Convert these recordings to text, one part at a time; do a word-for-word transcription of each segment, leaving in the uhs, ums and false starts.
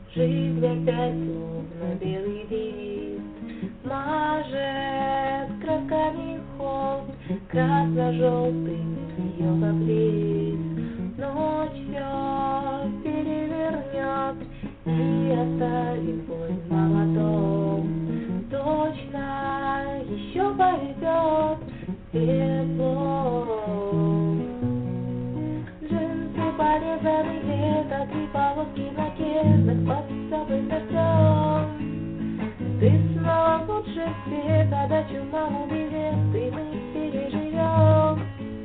Жизнь опять словно белый лист мажет красками холст, красно-желтый ее облист. Ночь все перевернет и оставит бой молотом. Точно еще поведет тепло. Джинсы порезанные, как и полоски на кедах под теплым дождем. Ты снова лучше всех, отдачу маму билет, и мы переживем.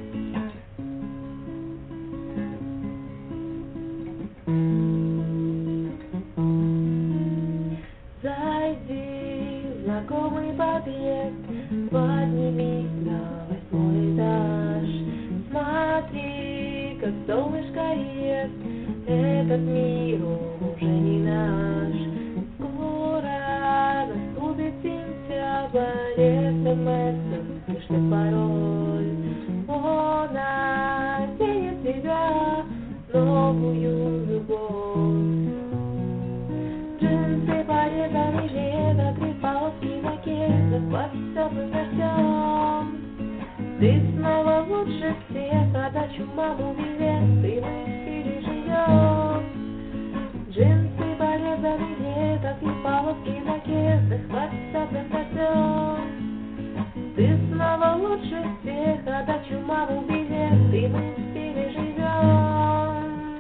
Зайди в знакомый подъезд, поднимись на восьмой этаж. Смотри, как солнышко ест, этот мир уже не наш. Скоро наступит сентябрь, смс слышит пароль. Он оденет тебя новую любовь. Джинсы порезаны лето, три полоски на кедах под теплым дождем. Ты снова лучше всех, отдачу маму билет, и мы переживем. Джинсы порезаны лето, три полоски на кедах под теплым дождем. Ты снова лучше всех, отдачу маму билет, и мы переживем.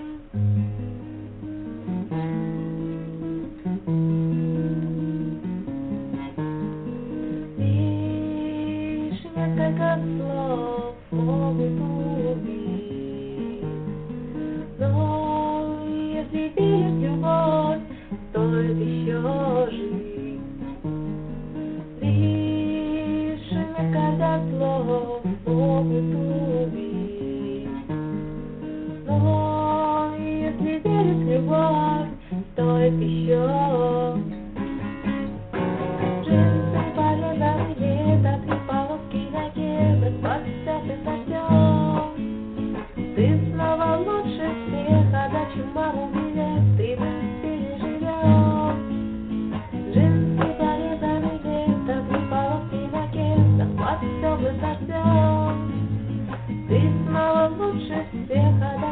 Несколько слов могут убить, но если веришь в любовь, стоит еще жить. Лишь несколько слов могут убить, но если веришь в любовь, стоит еще. Джинсы порезаны лето, три полоски на кедах под теплым дождем. Ты снова лучше всех, отдачу маму билет, и мы переживем. Джинсы порезаны лето, три полоски на кедах под теплым дождем. Ты снова лучше всех, отдачу